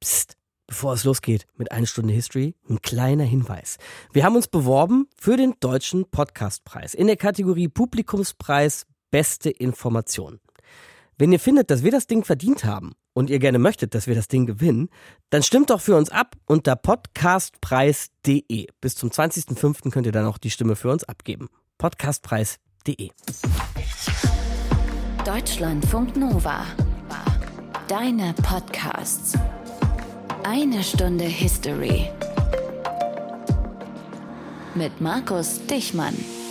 Psst, bevor es losgeht mit 1 Stunde History, ein kleiner Hinweis. Wir haben uns beworben für den Deutschen Podcastpreis in der Kategorie Publikumspreis Beste Information. Wenn ihr findet, dass wir das Ding verdient haben und ihr gerne möchtet, dass wir das Ding gewinnen, dann stimmt doch für uns ab unter podcastpreis.de. Bis zum 20.05. könnt ihr dann auch die Stimme für uns abgeben. Podcastpreis.de. Deutschlandfunk Nova. Deine Podcasts. 1 Stunde History. Mit Markus Dichmann.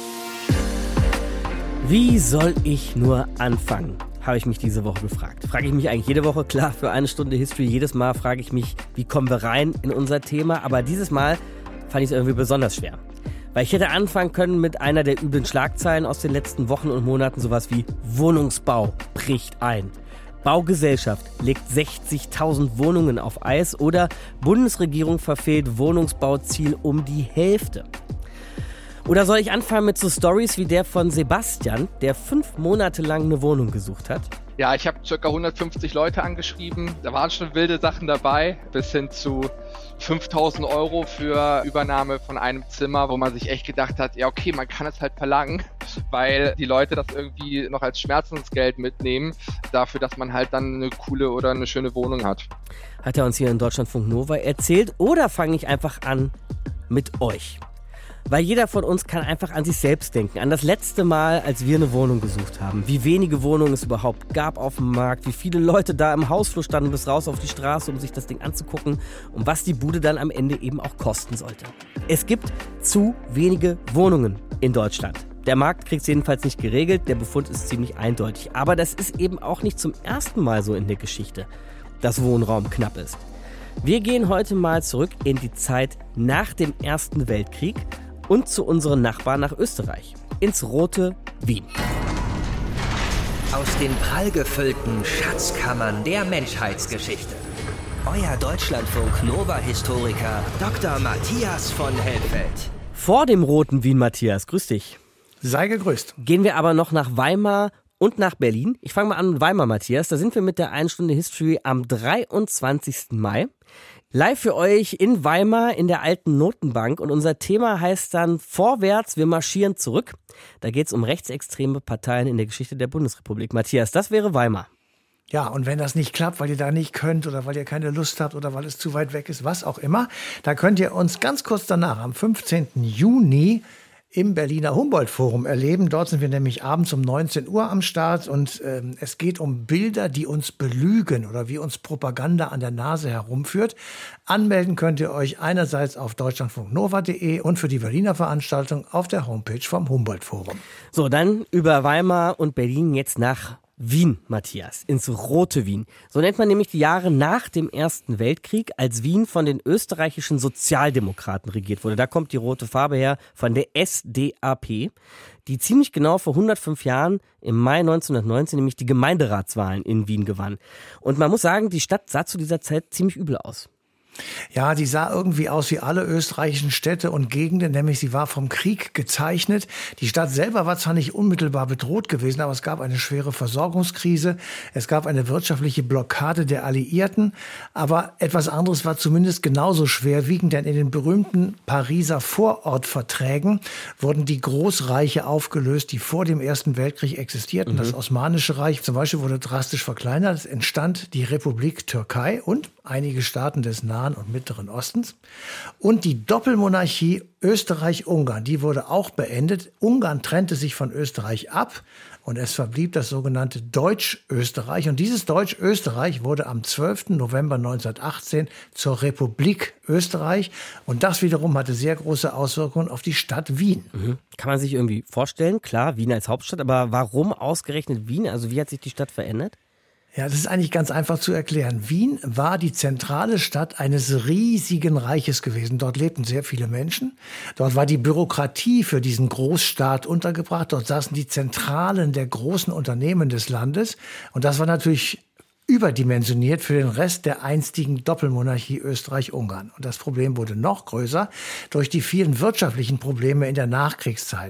Wie soll ich nur anfangen? Habe ich mich diese Woche gefragt. Frage ich mich eigentlich jede Woche, klar, für 1 Stunde History. Jedes Mal frage ich mich, wie kommen wir rein in unser Thema? Aber dieses Mal fand ich es irgendwie besonders schwer. Weil ich hätte anfangen können mit einer der üblen Schlagzeilen aus den letzten Wochen und Monaten, sowas wie Wohnungsbau bricht ein. Baugesellschaft legt 60.000 Wohnungen auf Eis oder Bundesregierung verfehlt Wohnungsbauziel um die Hälfte. Oder soll ich anfangen mit so Stories wie der von Sebastian, der 5 Monate lang eine Wohnung gesucht hat? Ja, ich habe ca. 150 Leute angeschrieben. Da waren schon wilde Sachen dabei, bis hin zu 5.000 Euro für Übernahme von einem Zimmer, wo man sich echt gedacht hat, ja okay, man kann es halt verlangen, weil die Leute das irgendwie noch als Schmerzensgeld mitnehmen, dafür, dass man halt dann eine coole oder eine schöne Wohnung hat. Hat er uns hier in Deutschlandfunk Nova erzählt, oder fange ich einfach an mit euch? Weil jeder von uns kann einfach an sich selbst denken, an das letzte Mal, als wir eine Wohnung gesucht haben. Wie wenige Wohnungen es überhaupt gab auf dem Markt, wie viele Leute da im Hausflur standen bis raus auf die Straße, um sich das Ding anzugucken und was die Bude dann am Ende eben auch kosten sollte. Es gibt zu wenige Wohnungen in Deutschland. Der Markt kriegt es jedenfalls nicht geregelt, der Befund ist ziemlich eindeutig. Aber das ist eben auch nicht zum ersten Mal so in der Geschichte, dass Wohnraum knapp ist. Wir gehen heute mal zurück in die Zeit nach dem Ersten Weltkrieg und zu unseren Nachbarn nach Österreich, ins rote Wien. Aus den prallgefüllten Schatzkammern der Menschheitsgeschichte. Euer Deutschlandfunk Nova-Historiker Dr. Matthias von Helfeld. Vor dem roten Wien, Matthias, grüß dich. Sei gegrüßt. Gehen wir aber noch nach Weimar und nach Berlin. Ich fange mal an mit Weimar, Matthias. Da sind wir mit der 1 Stunde History am 23. Mai. Live für euch in Weimar in der alten Notenbank, und unser Thema heißt dann Vorwärts, wir marschieren zurück. Da geht es um rechtsextreme Parteien in der Geschichte der Bundesrepublik. Matthias, das wäre Weimar. Ja, und wenn das nicht klappt, weil ihr da nicht könnt oder weil ihr keine Lust habt oder weil es zu weit weg ist, was auch immer, da könnt ihr uns ganz kurz danach, am 15. Juni, im Berliner Humboldt-Forum erleben. Dort sind wir nämlich abends um 19 Uhr am Start, und es geht um Bilder, die uns belügen oder wie uns Propaganda an der Nase herumführt. Anmelden könnt ihr euch einerseits auf deutschlandfunknova.de und für die Berliner Veranstaltung auf der Homepage vom Humboldt-Forum. So, dann über Weimar und Berlin jetzt nach Wien, Matthias, ins rote Wien. So nennt man nämlich die Jahre nach dem Ersten Weltkrieg, als Wien von den österreichischen Sozialdemokraten regiert wurde. Da kommt die rote Farbe her, von der SDAP, die ziemlich genau vor 105 Jahren im Mai 1919 nämlich die Gemeinderatswahlen in Wien gewann. Und man muss sagen, die Stadt sah zu dieser Zeit ziemlich übel aus. Ja, die sah irgendwie aus wie alle österreichischen Städte und Gegenden, nämlich sie war vom Krieg gezeichnet. Die Stadt selber war zwar nicht unmittelbar bedroht gewesen, aber es gab eine schwere Versorgungskrise, es gab eine wirtschaftliche Blockade der Alliierten, aber etwas anderes war zumindest genauso schwerwiegend, denn in den berühmten Pariser Vorortverträgen wurden die Großreiche aufgelöst, die vor dem Ersten Weltkrieg existierten. Das Osmanische Reich zum Beispiel wurde drastisch verkleinert, es entstand die Republik Türkei und einige Staaten des Nahen und Mittleren Ostens. Und die Doppelmonarchie Österreich-Ungarn, die wurde auch beendet. Ungarn trennte sich von Österreich ab und es verblieb das sogenannte Deutsch-Österreich. Und dieses Deutsch-Österreich wurde am 12. November 1918 zur Republik Österreich. Und das wiederum hatte sehr große Auswirkungen auf die Stadt Wien. Kann man sich irgendwie vorstellen, klar, Wien als Hauptstadt, aber warum ausgerechnet Wien? Also wie hat sich die Stadt verändert? Ja, das ist eigentlich ganz einfach zu erklären. Wien war die zentrale Stadt eines riesigen Reiches gewesen. Dort lebten sehr viele Menschen. Dort war die Bürokratie für diesen Großstaat untergebracht. Dort saßen die Zentralen der großen Unternehmen des Landes. Und das war natürlich überdimensioniert für den Rest der einstigen Doppelmonarchie Österreich-Ungarn. Und das Problem wurde noch größer durch die vielen wirtschaftlichen Probleme in der Nachkriegszeit. Und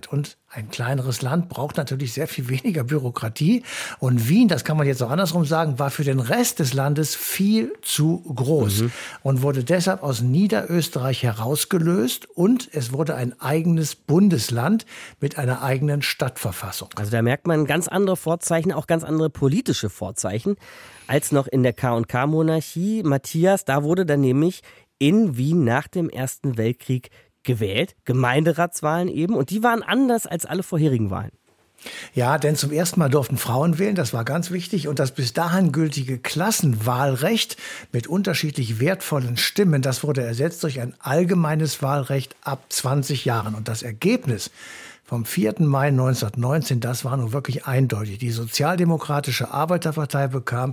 Ein kleineres Land braucht natürlich sehr viel weniger Bürokratie. Und Wien, das kann man jetzt auch andersrum sagen, war für den Rest des Landes viel zu groß und wurde deshalb aus Niederösterreich herausgelöst. Und es wurde ein eigenes Bundesland mit einer eigenen Stadtverfassung. Also da merkt man ganz andere Vorzeichen, auch ganz andere politische Vorzeichen, als noch in der K&K-Monarchie. Matthias, da wurde dann nämlich in Wien nach dem Ersten Weltkrieg gewählt, Gemeinderatswahlen eben, und die waren anders als alle vorherigen Wahlen. Ja, denn zum ersten Mal durften Frauen wählen, das war ganz wichtig. Und das bis dahin gültige Klassenwahlrecht mit unterschiedlich wertvollen Stimmen, das wurde ersetzt durch ein allgemeines Wahlrecht ab 20 Jahren. Und das Ergebnis vom 4. Mai 1919, das war nun wirklich eindeutig. Die Sozialdemokratische Arbeiterpartei bekam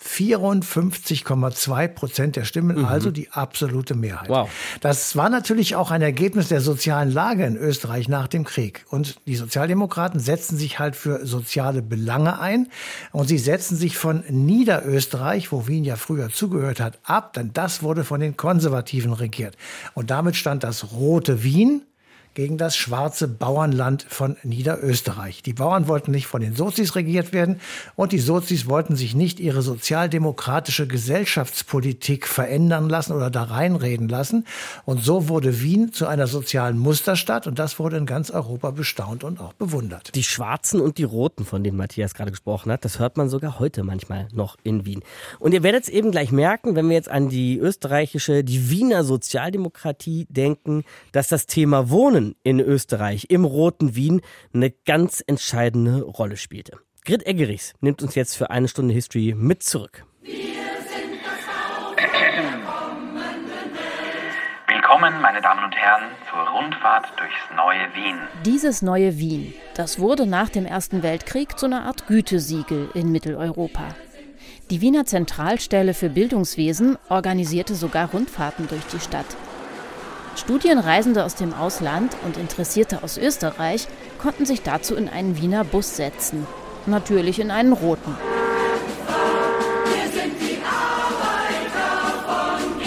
54,2% der Stimmen, also die absolute Mehrheit. Wow. Das war natürlich auch ein Ergebnis der sozialen Lage in Österreich nach dem Krieg. Und die Sozialdemokraten setzten sich halt für soziale Belange ein. Und sie setzten sich von Niederösterreich, wo Wien ja früher zugehört hat, ab, denn das wurde von den Konservativen regiert. Und damit stand das rote Wien gegen das schwarze Bauernland von Niederösterreich. Die Bauern wollten nicht von den Sozis regiert werden und die Sozis wollten sich nicht ihre sozialdemokratische Gesellschaftspolitik verändern lassen oder da reinreden lassen. Und so wurde Wien zu einer sozialen Musterstadt und das wurde in ganz Europa bestaunt und auch bewundert. Die Schwarzen und die Roten, von denen Matthias gerade gesprochen hat, das hört man sogar heute manchmal noch in Wien. Und ihr werdet es eben gleich merken, wenn wir jetzt an die Wiener Sozialdemokratie denken, dass das Thema Wohnen in Österreich, im roten Wien, eine ganz entscheidende Rolle spielte. Grit Eggerichs nimmt uns jetzt für eine Stunde History mit zurück. Willkommen, meine Damen und Herren, zur Rundfahrt durchs neue Wien. Dieses neue Wien, das wurde nach dem Ersten Weltkrieg zu einer Art Gütesiegel in Mitteleuropa. Die Wiener Zentralstelle für Bildungswesen organisierte sogar Rundfahrten durch die Stadt. Studienreisende aus dem Ausland und Interessierte aus Österreich konnten sich dazu in einen Wiener Bus setzen. Natürlich in einen roten. Wir sind die Arbeiter von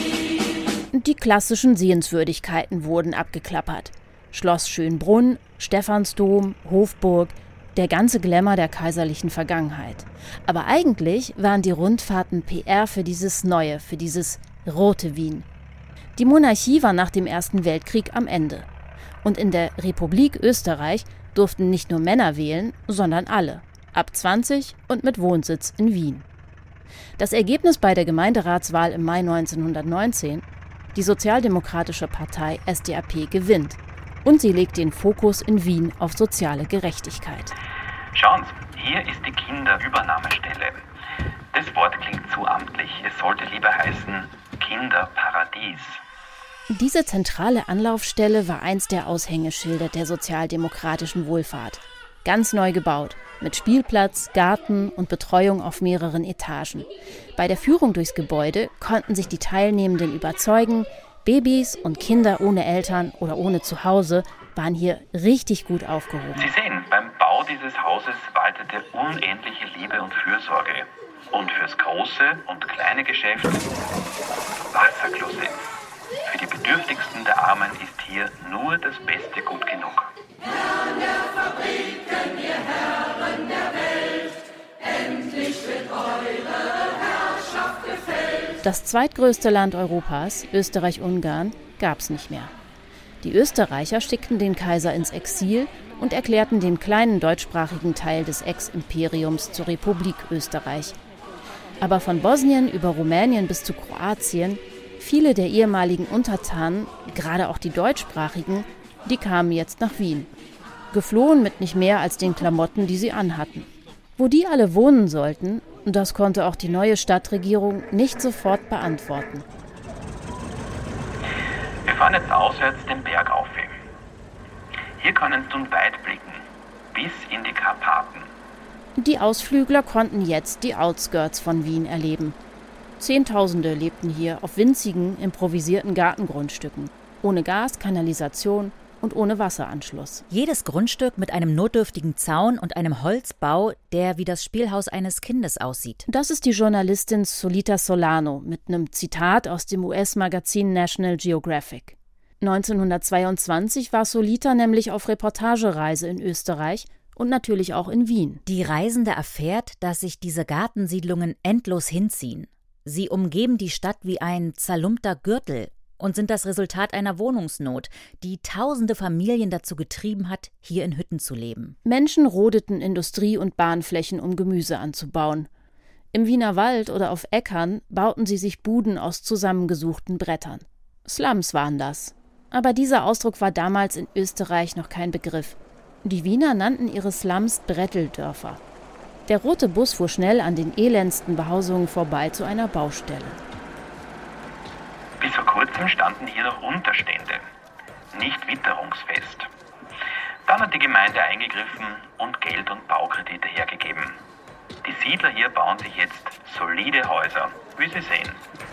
Wien. Die klassischen Sehenswürdigkeiten wurden abgeklappert. Schloss Schönbrunn, Stephansdom, Hofburg, der ganze Glamour der kaiserlichen Vergangenheit. Aber eigentlich waren die Rundfahrten PR für dieses Neue, für dieses rote Wien. Die Monarchie war nach dem Ersten Weltkrieg am Ende. Und in der Republik Österreich durften nicht nur Männer wählen, sondern alle. Ab 20 und mit Wohnsitz in Wien. Das Ergebnis bei der Gemeinderatswahl im Mai 1919: Die Sozialdemokratische Partei SDAP gewinnt. Und sie legt den Fokus in Wien auf soziale Gerechtigkeit. Schauen Sie, hier ist die Kinderübernahmestelle. Das Wort klingt zu amtlich. Es sollte lieber heißen Kinderparadies. Diese zentrale Anlaufstelle war einst der Aushängeschilder der sozialdemokratischen Wohlfahrt. Ganz neu gebaut, mit Spielplatz, Garten und Betreuung auf mehreren Etagen. Bei der Führung durchs Gebäude konnten sich die Teilnehmenden überzeugen, Babys und Kinder ohne Eltern oder ohne Zuhause waren hier richtig gut aufgehoben. Sie sehen, beim Bau dieses Hauses waltete unendliche Liebe und Fürsorge. Und fürs große und kleine Geschäft Wasserklosett. Für die Bedürftigsten der Armen ist hier nur das Beste gut genug. Herren der Fabriken, ihr Herren der Welt, endlich wird eure Herrschaft gefällt. Das zweitgrößte Land Europas, Österreich-Ungarn, gab's nicht mehr. Die Österreicher schickten den Kaiser ins Exil und erklärten den kleinen deutschsprachigen Teil des Ex-Imperiums zur Republik Österreich. Aber von Bosnien über Rumänien bis zu Kroatien, viele der ehemaligen Untertanen, gerade auch die deutschsprachigen, die kamen jetzt nach Wien. Geflohen mit nicht mehr als den Klamotten, die sie anhatten. Wo die alle wohnen sollten, das konnte auch die neue Stadtregierung nicht sofort beantworten. Wir fahren jetzt auswärts den Berg auf. Hier können Sie nun weit blicken, bis in die Karpaten. Die Ausflügler konnten jetzt die Outskirts von Wien erleben. Zehntausende lebten hier auf winzigen, improvisierten Gartengrundstücken. Ohne Gas, Kanalisation und ohne Wasseranschluss. Jedes Grundstück mit einem notdürftigen Zaun und einem Holzbau, der wie das Spielhaus eines Kindes aussieht. Das ist die Journalistin Solita Solano mit einem Zitat aus dem US-Magazin National Geographic. 1922 war Solita nämlich auf Reportagereise in Österreich und natürlich auch in Wien. Die Reisende erfährt, dass sich diese Gartensiedlungen endlos hinziehen. Sie umgeben die Stadt wie ein zerlumpter Gürtel und sind das Resultat einer Wohnungsnot, die tausende Familien dazu getrieben hat, hier in Hütten zu leben. Menschen rodeten Industrie- und Bahnflächen, um Gemüse anzubauen. Im Wiener Wald oder auf Äckern bauten sie sich Buden aus zusammengesuchten Brettern. Slums waren das. Aber dieser Ausdruck war damals in Österreich noch kein Begriff. Die Wiener nannten ihre Slums Bretteldörfer. Der rote Bus fuhr schnell an den elendsten Behausungen vorbei zu einer Baustelle. Bis vor kurzem standen hier noch Unterstände, nicht witterungsfest. Dann hat die Gemeinde eingegriffen und Geld und Baukredite hergegeben. Die Siedler hier bauen sich jetzt solide Häuser, wie Sie sehen.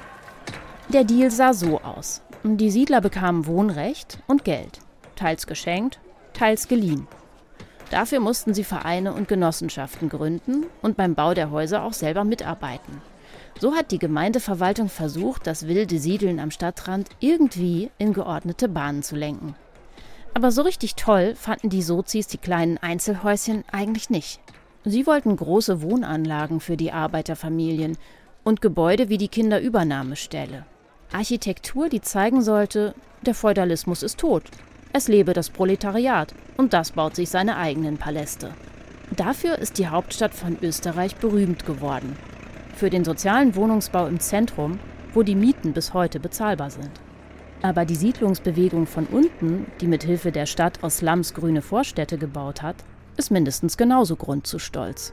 Der Deal sah so aus. Die Siedler bekamen Wohnrecht und Geld, teils geschenkt, teils geliehen. Dafür mussten sie Vereine und Genossenschaften gründen und beim Bau der Häuser auch selber mitarbeiten. So hat die Gemeindeverwaltung versucht, das wilde Siedeln am Stadtrand irgendwie in geordnete Bahnen zu lenken. Aber so richtig toll fanden die Sozis die kleinen Einzelhäuschen eigentlich nicht. Sie wollten große Wohnanlagen für die Arbeiterfamilien und Gebäude wie die Kinderübernahmestelle. Architektur, die zeigen sollte, der Feudalismus ist tot. Es lebe das Proletariat und das baut sich seine eigenen Paläste. Dafür ist die Hauptstadt von Österreich berühmt geworden. Für den sozialen Wohnungsbau im Zentrum, wo die Mieten bis heute bezahlbar sind. Aber die Siedlungsbewegung von unten, die mit Hilfe der Stadt aus Slums grüne Vorstädte gebaut hat, ist mindestens genauso Grund zu Stolz.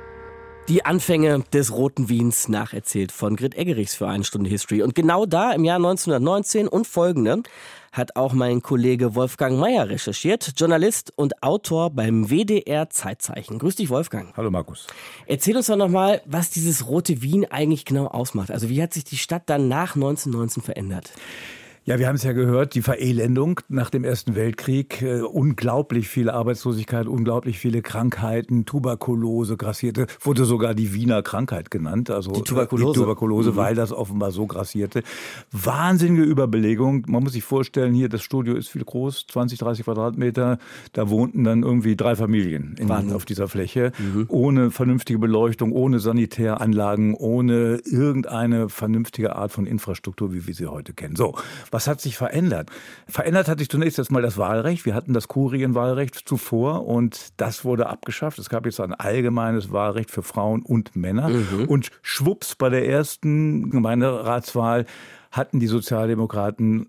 Die Anfänge des Roten Wiens nacherzählt von Grit Eggerichs für 1 Stunde History. Und genau da, im Jahr 1919 und folgende, hat auch mein Kollege Wolfgang Mayer recherchiert, Journalist und Autor beim WDR Zeitzeichen. Grüß dich, Wolfgang. Hallo, Markus. Erzähl uns doch nochmal, was dieses Rote Wien eigentlich genau ausmacht. Also wie hat sich die Stadt dann nach 1919 verändert? Ja, wir haben es ja gehört, die Verelendung nach dem Ersten Weltkrieg, unglaublich viele Arbeitslosigkeit, unglaublich viele Krankheiten, Tuberkulose grassierte, wurde sogar die Wiener Krankheit genannt, also die Tuberkulose, weil das offenbar so grassierte. Wahnsinnige Überbelegung, man muss sich vorstellen, hier das Studio ist viel groß, 20, 30 Quadratmeter, da wohnten dann irgendwie 3 Familien auf dieser Fläche, ohne vernünftige Beleuchtung, ohne Sanitäranlagen, ohne irgendeine vernünftige Art von Infrastruktur, wie wir sie heute kennen. So. Was hat sich verändert? Verändert hat sich zunächst erstmal das Wahlrecht. Wir hatten das Kurienwahlrecht zuvor und das wurde abgeschafft. Es gab jetzt ein allgemeines Wahlrecht für Frauen und Männer. Und schwupps, bei der ersten Gemeinderatswahl hatten die Sozialdemokraten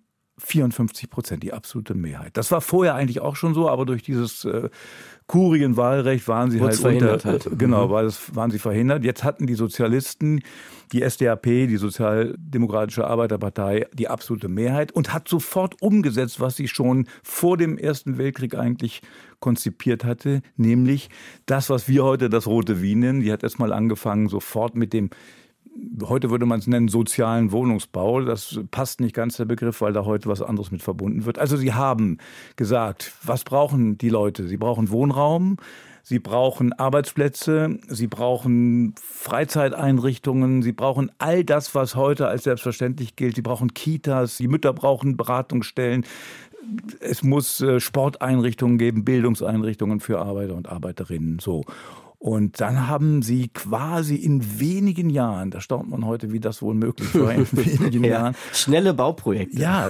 54%, die absolute Mehrheit. Das war vorher eigentlich auch schon so, aber durch dieses Kurienwahlrecht waren sie verhindert. Waren sie verhindert. Jetzt hatten die Sozialisten, die SDAP, die Sozialdemokratische Arbeiterpartei, die absolute Mehrheit und hat sofort umgesetzt, was sie schon vor dem Ersten Weltkrieg eigentlich konzipiert hatte, nämlich das, was wir heute das Rote Wien nennen. Die hat erstmal angefangen, sofort mit dem, heute würde man es nennen, sozialen Wohnungsbau. Das passt nicht ganz, der Begriff, weil da heute was anderes mit verbunden wird. Also sie haben gesagt, was brauchen die Leute? Sie brauchen Wohnraum, sie brauchen Arbeitsplätze, sie brauchen Freizeiteinrichtungen, sie brauchen all das, was heute als selbstverständlich gilt. Sie brauchen Kitas, die Mütter brauchen Beratungsstellen. Es muss Sporteinrichtungen geben, Bildungseinrichtungen für Arbeiter und Arbeiterinnen, so. Und dann haben sie quasi in wenigen Jahren, da staunt man heute, wie das wohl möglich war, in wenigen Jahren. Schnelle Bauprojekte. Ja,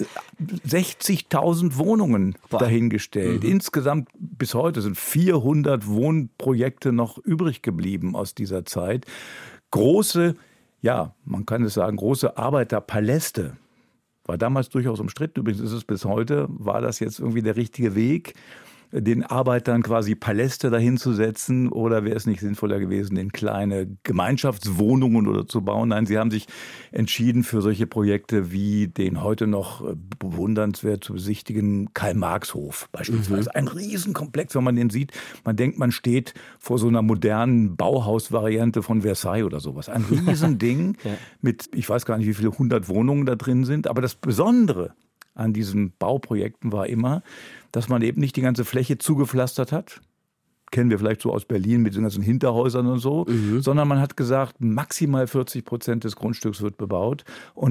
60.000 Wohnungen dahingestellt. Insgesamt bis heute sind 400 Wohnprojekte noch übrig geblieben aus dieser Zeit. Große, ja, man kann es sagen, große Arbeiterpaläste. War damals durchaus umstritten, übrigens ist es bis heute, war das jetzt irgendwie der richtige Weg, den Arbeitern quasi Paläste dahinzusetzen, oder wäre es nicht sinnvoller gewesen, in kleine Gemeinschaftswohnungen oder zu bauen? Nein, sie haben sich entschieden für solche Projekte wie den heute noch bewundernswert zu besichtigen Karl-Marx-Hof beispielsweise. Ein Riesenkomplex, wenn man den sieht. Man denkt, man steht vor so einer modernen Bauhausvariante von Versailles oder sowas. Ein Riesending mit, ich weiß gar nicht, wie viele 100 Wohnungen da drin sind. Aber das Besondere an diesen Bauprojekten war immer, dass man eben nicht die ganze Fläche zugepflastert hat. Kennen wir vielleicht so aus Berlin mit den ganzen Hinterhäusern und so. Sondern man hat gesagt, maximal 40% des Grundstücks wird bebaut. Und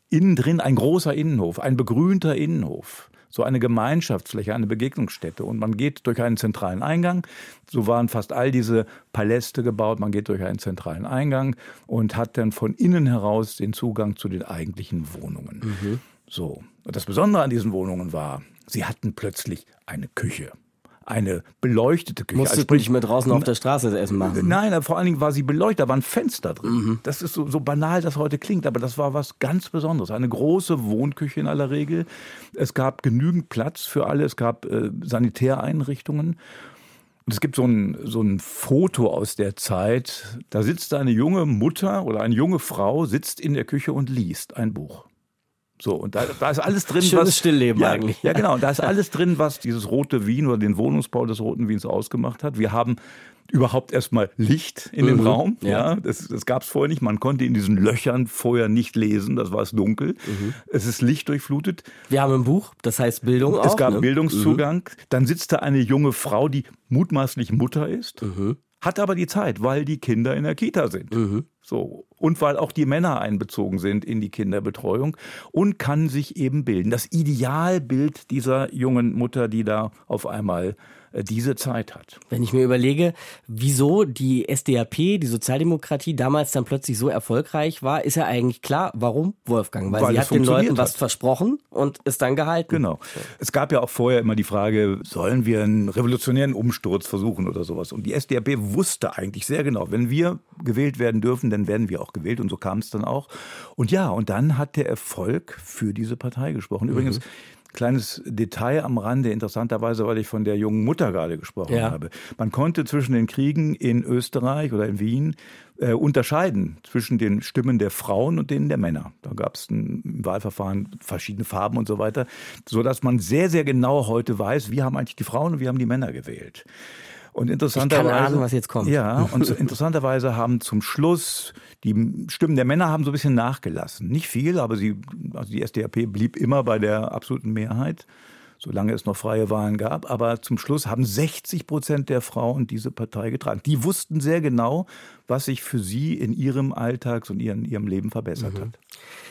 innen drin ein großer Innenhof, ein begrünter Innenhof. So eine Gemeinschaftsfläche, eine Begegnungsstätte. Und man geht durch einen zentralen Eingang. So waren fast all diese Paläste gebaut. Man geht durch einen zentralen Eingang und hat dann von innen heraus den Zugang zu den eigentlichen Wohnungen. Mhm. So. Und das Besondere an diesen Wohnungen war, sie hatten plötzlich eine Küche. Eine beleuchtete Küche. Musstest du nicht mehr draußen auf der Straße das Essen machen? Nein, vor allen Dingen war sie beleuchtet, da waren Fenster drin. Mhm. Das ist so banal, das heute klingt, aber das war was ganz Besonderes. Eine große Wohnküche in aller Regel. Es gab genügend Platz für alle, es gab Sanitäreinrichtungen. Und es gibt so ein Foto aus der Zeit, da sitzt eine junge Mutter oder eine junge Frau, sitzt in der Küche und liest ein Buch. So, und da ist alles drin, schönes Stillleben eigentlich. Ja, genau. Und da ist alles drin, was dieses rote Wien oder den Wohnungsbau des roten Wiens ausgemacht hat. Wir haben überhaupt erstmal Licht in dem Raum. Ja, das gab es vorher nicht. Man konnte in diesen Löchern vorher nicht lesen. Das war es dunkel. Es ist lichtdurchflutet. Wir haben ein Buch, das heißt Bildung auch. Es gab Bildungszugang. Dann sitzt da eine junge Frau, die mutmaßlich Mutter ist. Hat aber die Zeit, weil die Kinder in der Kita sind. So. Und weil auch die Männer einbezogen sind in die Kinderbetreuung und kann sich eben bilden. Das Idealbild dieser jungen Mutter, die da auf einmal diese Zeit hat. Wenn ich mir überlege, wieso die SDAP, die Sozialdemokratie, damals dann plötzlich so erfolgreich war, ist ja eigentlich klar, warum, Wolfgang? Weil sie hat den Leuten was versprochen und ist dann gehalten. Genau. Es gab ja auch vorher immer die Frage, sollen wir einen revolutionären Umsturz versuchen oder sowas? Und die SDAP wusste eigentlich sehr genau, wenn wir gewählt werden dürfen, dann werden wir auch gewählt und so kam es dann auch. Und ja, und dann hat der Erfolg für diese Partei gesprochen. Übrigens, kleines Detail am Rande, interessanterweise, weil ich von der jungen Mutter gerade gesprochen habe. Man konnte zwischen den Kriegen in Österreich oder in Wien unterscheiden zwischen den Stimmen der Frauen und denen der Männer. Da gab es im Wahlverfahren verschiedene Farben und so weiter, sodass man sehr, sehr genau heute weiß, wie haben eigentlich die Frauen und wie haben die Männer gewählt. Und interessanterweise, ich kann ahnen, was jetzt kommt. Ja, und interessanterweise haben zum Schluss die Stimmen der Männer haben so ein bisschen nachgelassen. Nicht viel, aber die SDAP blieb immer bei der absoluten Mehrheit, solange es noch freie Wahlen gab. Aber zum Schluss haben 60% der Frauen diese Partei getragen. Die wussten sehr genau, was sich für sie in ihrem Alltag und ihrem Leben verbessert hat.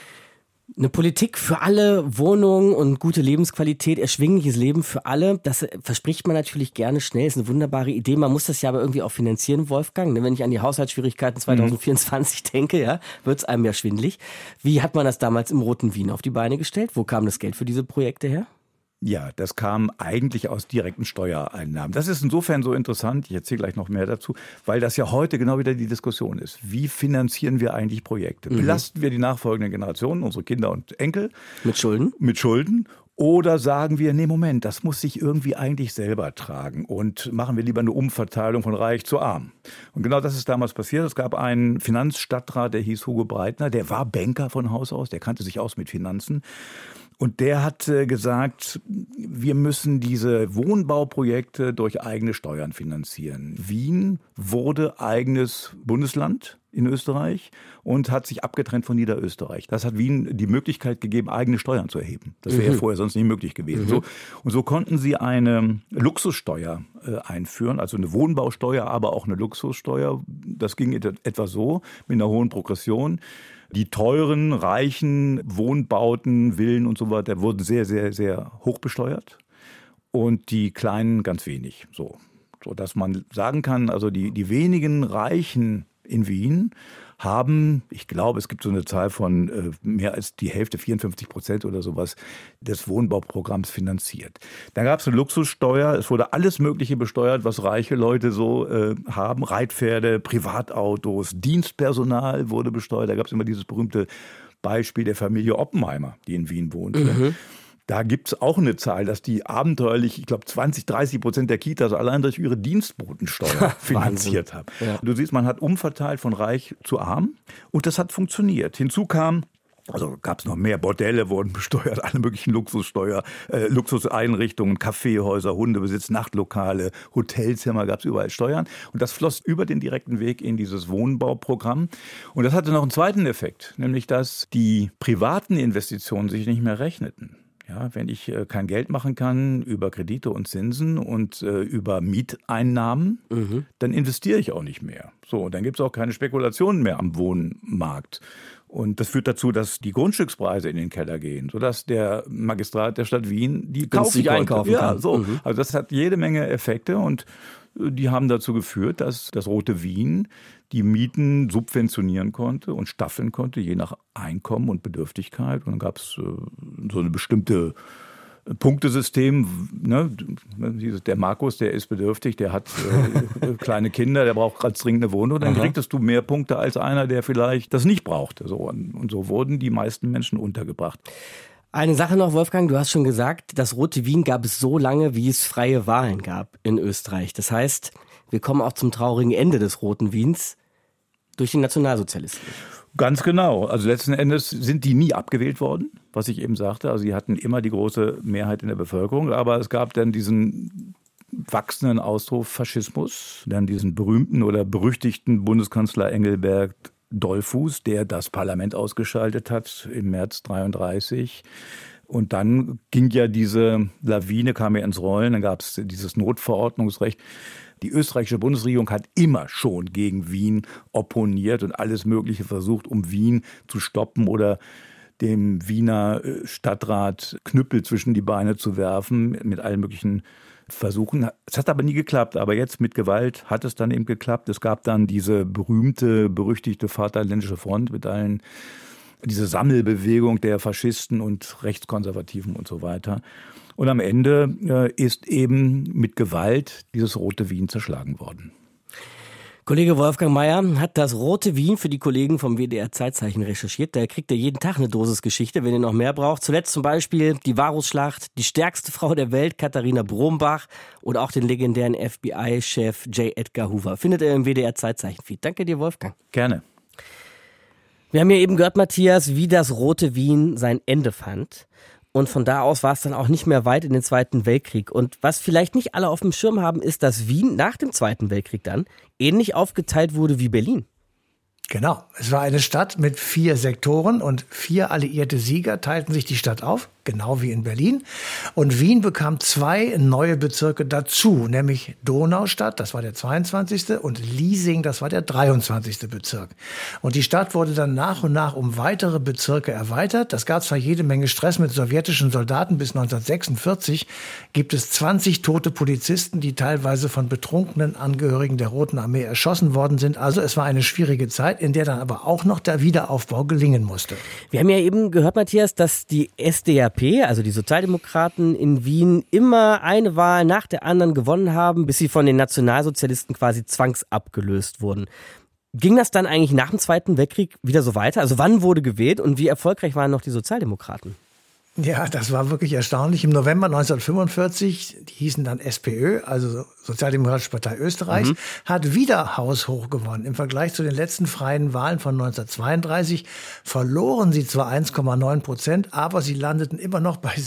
Eine Politik für alle, Wohnungen und gute Lebensqualität, erschwingliches Leben für alle, das verspricht man natürlich gerne schnell, ist eine wunderbare Idee. Man muss das ja aber irgendwie auch finanzieren, Wolfgang. Wenn ich an die Haushaltsschwierigkeiten 2024 denke, ja, wird es einem ja schwindelig. Wie hat man das damals im Roten Wien auf die Beine gestellt? Wo kam das Geld für diese Projekte her? Ja, das kam eigentlich aus direkten Steuereinnahmen. Das ist insofern so interessant, ich erzähle gleich noch mehr dazu, weil das ja heute genau wieder die Diskussion ist. Wie finanzieren wir eigentlich Projekte? Belasten wir die nachfolgenden Generationen, unsere Kinder und Enkel? Mit Schulden? Mit Schulden. Oder sagen wir, nee, Moment, das muss sich irgendwie eigentlich selber tragen und machen wir lieber eine Umverteilung von reich zu arm. Und genau das ist damals passiert. Es gab einen Finanzstadtrat, der hieß Hugo Breitner, der war Banker von Haus aus, der kannte sich aus mit Finanzen. Und der hat gesagt, wir müssen diese Wohnbauprojekte durch eigene Steuern finanzieren. Wien wurde eigenes Bundesland in Österreich und hat sich abgetrennt von Niederösterreich. Das hat Wien die Möglichkeit gegeben, eigene Steuern zu erheben. Das wäre vorher sonst nicht möglich gewesen. So konnten sie eine Luxussteuer einführen, also eine Wohnbausteuer, aber auch eine Luxussteuer. Das ging etwa so, mit einer hohen Progression. Die teuren, reichen Wohnbauten, Villen und so weiter wurden sehr, sehr, sehr hoch besteuert und die kleinen ganz wenig. So dass man sagen kann, also die wenigen Reichen in Wien haben, ich glaube, es gibt so eine Zahl von mehr als die Hälfte, 54% oder sowas, des Wohnbauprogramms finanziert. Dann gab es eine Luxussteuer, es wurde alles Mögliche besteuert, was reiche Leute so haben, Reitpferde, Privatautos, Dienstpersonal wurde besteuert. Da gab es immer dieses berühmte Beispiel der Familie Oppenheimer, die in Wien wohnte. Da gibt es auch eine Zahl, dass die abenteuerlich, ich glaube 20-30% der Kitas allein durch ihre Dienstbotensteuer finanziert haben. Ja. Du siehst, man hat umverteilt von reich zu arm und das hat funktioniert. Hinzu kam, also gab es noch mehr, Bordelle wurden besteuert, alle möglichen Luxuseinrichtungen, Kaffeehäuser, Hundebesitz, Nachtlokale, Hotelzimmer, gab es überall Steuern. Und das floss über den direkten Weg in dieses Wohnbauprogramm. Und das hatte noch einen zweiten Effekt, nämlich dass die privaten Investitionen sich nicht mehr rechneten. Ja, wenn ich kein Geld machen kann über Kredite und Zinsen und über Mieteinnahmen, dann investiere ich auch nicht mehr. So, dann gibt es auch keine Spekulationen mehr am Wohnmarkt. Und das führt dazu, dass die Grundstückspreise in den Keller gehen, sodass der Magistrat der Stadt Wien die günstig einkaufen kann. Ja, so. Also das hat jede Menge Effekte und die haben dazu geführt, dass das Rote Wien die Mieten subventionieren konnte und staffeln konnte, je nach Einkommen und Bedürftigkeit. Und dann gab es so eine bestimmte Punktesystem, ne? Der Markus, der ist bedürftig, der hat kleine Kinder, der braucht gerade dringend eine Wohnung, dann kriegtest du mehr Punkte als einer, der vielleicht das nicht brauchte. So, und so wurden die meisten Menschen untergebracht. Eine Sache noch, Wolfgang, du hast schon gesagt, das Rote Wien gab es so lange, wie es freie Wahlen gab in Österreich. Das heißt, wir kommen auch zum traurigen Ende des Roten Wiens durch den Nationalsozialismus. Ganz genau. Also letzten Endes sind die nie abgewählt worden, was ich eben sagte. Also sie hatten immer die große Mehrheit in der Bevölkerung. Aber es gab dann diesen wachsenden Ausruf Faschismus, dann diesen berühmten oder berüchtigten Bundeskanzler Engelbert Dollfuß, der das Parlament ausgeschaltet hat im März 1933. Und dann ging ja diese Lawine, kam ja ins Rollen, dann gab es dieses Notverordnungsrecht. Die österreichische Bundesregierung hat immer schon gegen Wien opponiert und alles Mögliche versucht, um Wien zu stoppen oder dem Wiener Stadtrat Knüppel zwischen die Beine zu werfen mit allen möglichen Versuchen. Es hat aber nie geklappt, aber jetzt mit Gewalt hat es dann eben geklappt. Es gab dann diese berühmte, berüchtigte Vaterländische Front mit allen, diese Sammelbewegung der Faschisten und Rechtskonservativen und so weiter. Und am Ende ist eben mit Gewalt dieses Rote Wien zerschlagen worden. Kollege Wolfgang Mayer hat das Rote Wien für die Kollegen vom WDR Zeitzeichen recherchiert. Da kriegt er jeden Tag eine Dosis Geschichte, wenn ihr noch mehr braucht. Zuletzt zum Beispiel die Varusschlacht, die stärkste Frau der Welt, Katharina Brombach, oder auch den legendären FBI-Chef J. Edgar Hoover. Findet ihr im WDR Zeitzeichen-Feed. Danke dir, Wolfgang. Gerne. Wir haben ja eben gehört, Matthias, wie das Rote Wien sein Ende fand. Und von da aus war es dann auch nicht mehr weit in den Zweiten Weltkrieg. Und was vielleicht nicht alle auf dem Schirm haben, ist, dass Wien nach dem Zweiten Weltkrieg dann ähnlich aufgeteilt wurde wie Berlin. Genau, es war eine Stadt mit 4 Sektoren und 4 alliierte Sieger teilten sich die Stadt auf, genau wie in Berlin. Und Wien bekam 2 neue Bezirke dazu, nämlich Donaustadt, das war der 22. und Liesing, das war der 23. Bezirk. Und die Stadt wurde dann nach und nach um weitere Bezirke erweitert. Das gab zwar jede Menge Stress mit sowjetischen Soldaten. Bis 1946 gibt es 20 tote Polizisten, die teilweise von betrunkenen Angehörigen der Roten Armee erschossen worden sind. Also es war eine schwierige Zeit, in der dann aber auch noch der Wiederaufbau gelingen musste. Wir haben ja eben gehört, Matthias, dass die SDAP, also die Sozialdemokraten in Wien, immer eine Wahl nach der anderen gewonnen haben, bis sie von den Nationalsozialisten quasi zwangsabgelöst wurden. Ging das dann eigentlich nach dem Zweiten Weltkrieg wieder so weiter? Also wann wurde gewählt und wie erfolgreich waren noch die Sozialdemokraten? Ja, das war wirklich erstaunlich. Im November 1945, die hießen dann SPÖ, also Sozialdemokratische Partei Österreichs, hat wieder haushoch gewonnen. Im Vergleich zu den letzten freien Wahlen von 1932 verloren sie zwar 1,9%, aber sie landeten immer noch bei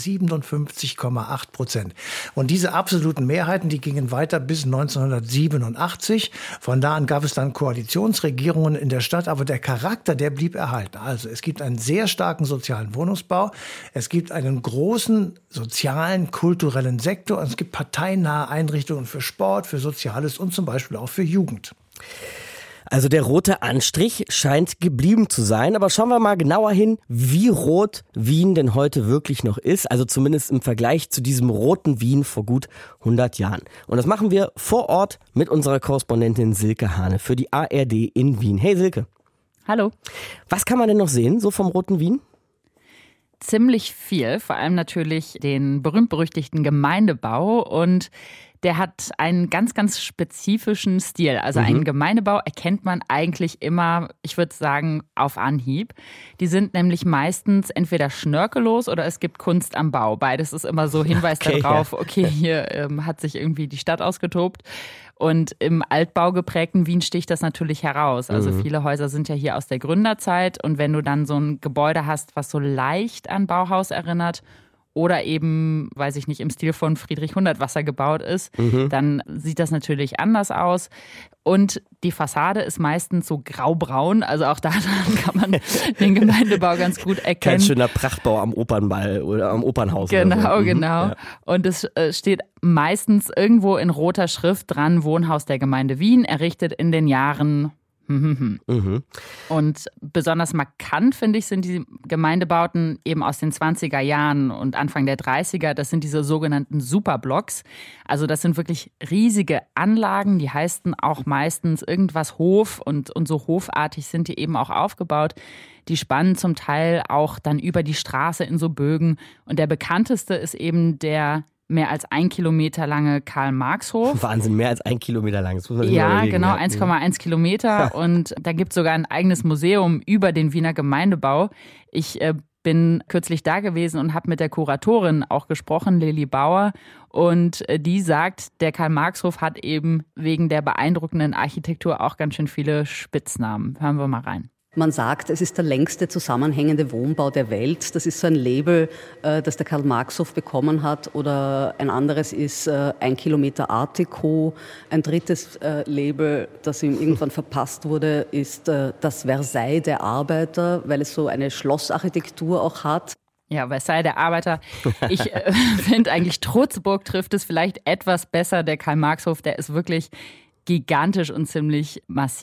57,8%. Und diese absoluten Mehrheiten, die gingen weiter bis 1987. Von da an gab es dann Koalitionsregierungen in der Stadt, aber der Charakter, der blieb erhalten. Also es gibt einen sehr starken sozialen Wohnungsbau, es gibt einen großen sozialen, kulturellen Sektor und es gibt parteinahe Einrichtungen für Sport, für Soziales und zum Beispiel auch für Jugend. Also der rote Anstrich scheint geblieben zu sein, aber schauen wir mal genauer hin, wie rot Wien denn heute wirklich noch ist, also zumindest im Vergleich zu diesem roten Wien vor gut 100 Jahren. Und das machen wir vor Ort mit unserer Korrespondentin Silke Hane für die ARD in Wien. Hey Silke. Hallo. Was kann man denn noch sehen, so vom roten Wien? Ziemlich viel, vor allem natürlich den berühmt-berüchtigten Gemeindebau, und der hat einen ganz, ganz spezifischen Stil. Also einen Gemeindebau erkennt man eigentlich immer, ich würde sagen, auf Anhieb. Die sind nämlich meistens entweder schnörkellos oder es gibt Kunst am Bau. Beides ist immer so Hinweis darauf, okay, hier hat sich irgendwie die Stadt ausgetobt. Und im Altbau geprägten Wien sticht das natürlich heraus. Also viele Häuser sind ja hier aus der Gründerzeit. Und wenn du dann so ein Gebäude hast, was so leicht an Bauhaus erinnert oder eben, weiß ich nicht, im Stil von Friedrich Hundertwasser gebaut ist, dann sieht das natürlich anders aus. Und die Fassade ist meistens so graubraun, also auch daran kann man den Gemeindebau ganz gut erkennen. Kein schöner Prachtbau am Opernball oder am Opernhaus. Genau, oder so. Genau. Ja. Und es steht meistens irgendwo in roter Schrift dran, Wohnhaus der Gemeinde Wien, errichtet in den Jahren Und besonders markant, finde ich, sind die Gemeindebauten eben aus den 20er Jahren und Anfang der 30er. Das sind diese sogenannten Superblocks. Also das sind wirklich riesige Anlagen, die heißen auch meistens irgendwas Hof und so hofartig sind die eben auch aufgebaut. Die spannen zum Teil auch dann über die Straße in so Bögen. Und der bekannteste ist eben der mehr als 1 Kilometer lange Karl-Marx-Hof. Wahnsinn, mehr als 1 Kilometer lang. Das muss man sich ja, überlegen, genau, 1,1 Kilometer. Und da gibt es sogar ein eigenes Museum über den Wiener Gemeindebau. Ich bin kürzlich da gewesen und habe mit der Kuratorin auch gesprochen, Lili Bauer. Und die sagt, der Karl-Marx-Hof hat eben wegen der beeindruckenden Architektur auch ganz schön viele Spitznamen. Hören wir mal rein. Man sagt, es ist der längste zusammenhängende Wohnbau der Welt. Das ist so ein Label, das der Karl-Marx-Hof bekommen hat. Oder ein anderes ist 1 Kilometer Art Deco. Ein drittes Label, das ihm irgendwann verpasst wurde, ist das Versailles der Arbeiter, weil es so eine Schlossarchitektur auch hat. Ja, Versailles der Arbeiter. Ich finde eigentlich, Trutzburg trifft es vielleicht etwas besser. Der Karl-Marx-Hof, der ist wirklich gigantisch und ziemlich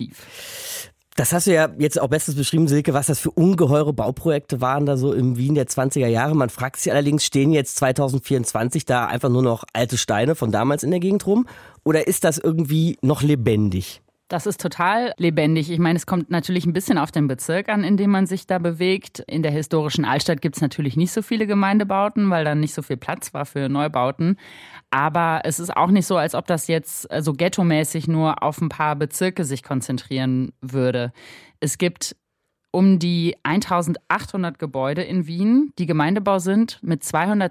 massiv. Das hast du ja jetzt auch bestens beschrieben, Silke, was das für ungeheure Bauprojekte waren da so im Wien der 20er Jahre. Man fragt sich allerdings, stehen jetzt 2024 da einfach nur noch alte Steine von damals in der Gegend rum? Oder ist das irgendwie noch lebendig? Das ist total lebendig. Ich meine, es kommt natürlich ein bisschen auf den Bezirk an, in dem man sich da bewegt. In der historischen Altstadt gibt es natürlich nicht so viele Gemeindebauten, weil dann nicht so viel Platz war für Neubauten. Aber es ist auch nicht so, als ob das jetzt so ghettomäßig nur auf ein paar Bezirke sich konzentrieren würde. Es gibt um die 1800 Gebäude in Wien, die Gemeindebau sind, mit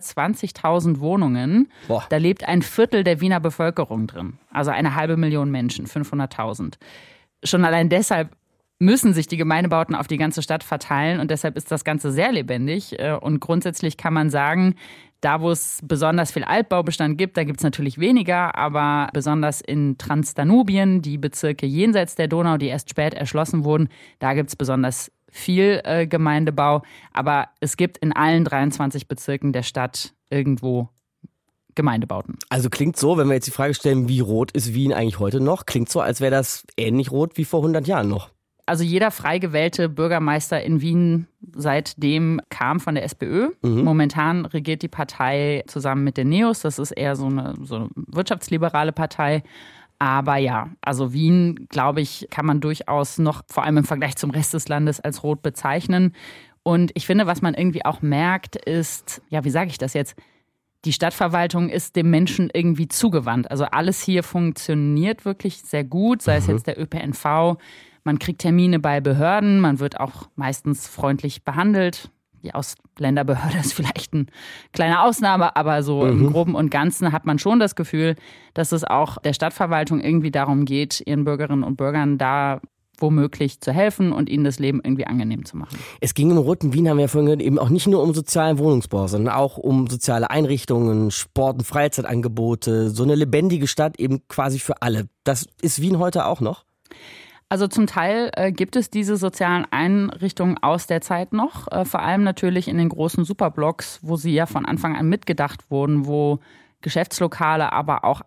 220.000 Wohnungen. Boah. Da lebt ein Viertel der Wiener Bevölkerung drin. Also 500.000 Menschen, 500.000. Schon allein deshalb müssen sich die Gemeindebauten auf die ganze Stadt verteilen und deshalb ist das Ganze sehr lebendig. Und grundsätzlich kann man sagen, da wo es besonders viel Altbaubestand gibt, da gibt es natürlich weniger, aber besonders in Transdanubien, die Bezirke jenseits der Donau, die erst spät erschlossen wurden, da gibt es besonders viel Gemeindebau. Aber es gibt in allen 23 Bezirken der Stadt irgendwo Gemeindebauten. Also klingt so, wenn wir jetzt die Frage stellen, wie rot ist Wien eigentlich heute noch, klingt so, als wäre das ähnlich rot wie vor 100 Jahren noch. Also jeder frei gewählte Bürgermeister in Wien seitdem kam von der SPÖ. Momentan regiert die Partei zusammen mit den Neos. Das ist eher so eine wirtschaftsliberale Partei. Aber ja, also Wien, glaube ich, kann man durchaus noch, vor allem im Vergleich zum Rest des Landes, als rot bezeichnen. Und ich finde, was man irgendwie auch merkt, ist, ja, wie sage ich das jetzt? Die Stadtverwaltung ist dem Menschen irgendwie zugewandt. Also alles hier funktioniert wirklich sehr gut, sei es jetzt der ÖPNV. Man kriegt Termine bei Behörden, man wird auch meistens freundlich behandelt. Die Ausländerbehörde ist vielleicht eine kleine Ausnahme, aber so im Groben und Ganzen hat man schon das Gefühl, dass es auch der Stadtverwaltung irgendwie darum geht, ihren Bürgerinnen und Bürgern da womöglich zu helfen und ihnen das Leben irgendwie angenehm zu machen. Es ging im Roten Wien, haben wir ja vorhin gehört, eben auch nicht nur um sozialen Wohnungsbau, sondern auch um soziale Einrichtungen, Sport- und Freizeitangebote, so eine lebendige Stadt eben quasi für alle. Das ist Wien heute auch noch? Also zum Teil gibt es diese sozialen Einrichtungen aus der Zeit noch, vor allem natürlich in den großen Superblocks, wo sie ja von Anfang an mitgedacht wurden, wo Geschäftslokale, aber auch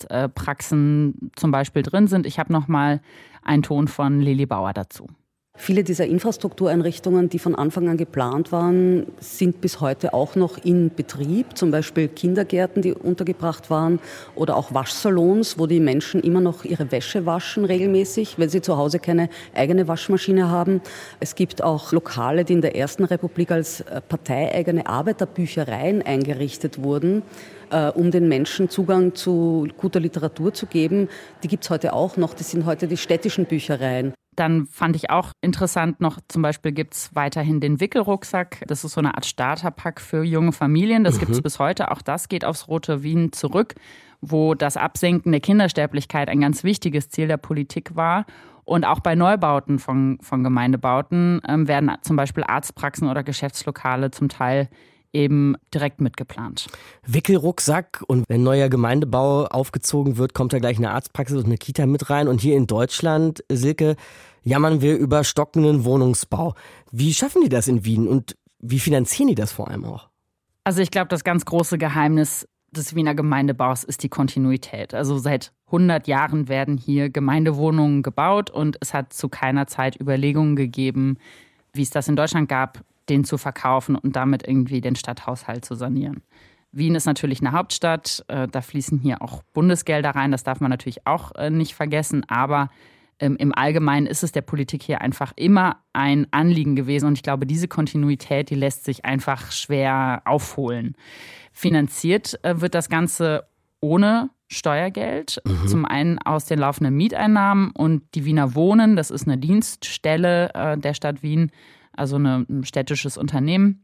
Arztpraxen zum Beispiel drin sind. Ich habe noch mal einen Ton von Lili Bauer dazu. Viele dieser Infrastruktureinrichtungen, die von Anfang an geplant waren, sind bis heute auch noch in Betrieb. Zum Beispiel Kindergärten, die untergebracht waren, oder auch Waschsalons, wo die Menschen immer noch ihre Wäsche waschen regelmäßig, weil sie zu Hause keine eigene Waschmaschine haben. Es gibt auch Lokale, die in der Ersten Republik als parteieigene Arbeiterbüchereien eingerichtet wurden, um den Menschen Zugang zu guter Literatur zu geben. Die gibt es heute auch noch. Das sind heute die städtischen Büchereien. Dann fand ich auch interessant noch, zum Beispiel gibt es weiterhin den Wickelrucksack. Das ist so eine Art Starterpack für junge Familien. Das gibt es bis heute. Auch das geht aufs Rote Wien zurück, wo das Absenken der Kindersterblichkeit ein ganz wichtiges Ziel der Politik war. Und auch bei Neubauten von Gemeindebauten werden zum Beispiel Arztpraxen oder Geschäftslokale zum Teil eben direkt mitgeplant. Wickelrucksack, und wenn neuer Gemeindebau aufgezogen wird, kommt da gleich eine Arztpraxis und eine Kita mit rein. Und hier in Deutschland, Silke, jammern wir über stockenden Wohnungsbau. Wie schaffen die das in Wien und wie finanzieren die das vor allem auch? Also ich glaube, das ganz große Geheimnis des Wiener Gemeindebaus ist die Kontinuität. Also seit 100 Jahren werden hier Gemeindewohnungen gebaut und es hat zu keiner Zeit Überlegungen gegeben, wie es das in Deutschland gab, den zu verkaufen und damit irgendwie den Stadthaushalt zu sanieren. Wien ist natürlich eine Hauptstadt, da fließen hier auch Bundesgelder rein, das darf man natürlich auch nicht vergessen, aber im Allgemeinen ist es der Politik hier einfach immer ein Anliegen gewesen und ich glaube, diese Kontinuität, die lässt sich einfach schwer aufholen. Finanziert wird das Ganze ohne Steuergeld, zum einen aus den laufenden Mieteinnahmen und die Wiener Wohnen, das ist eine Dienststelle der Stadt Wien, also ein städtisches Unternehmen.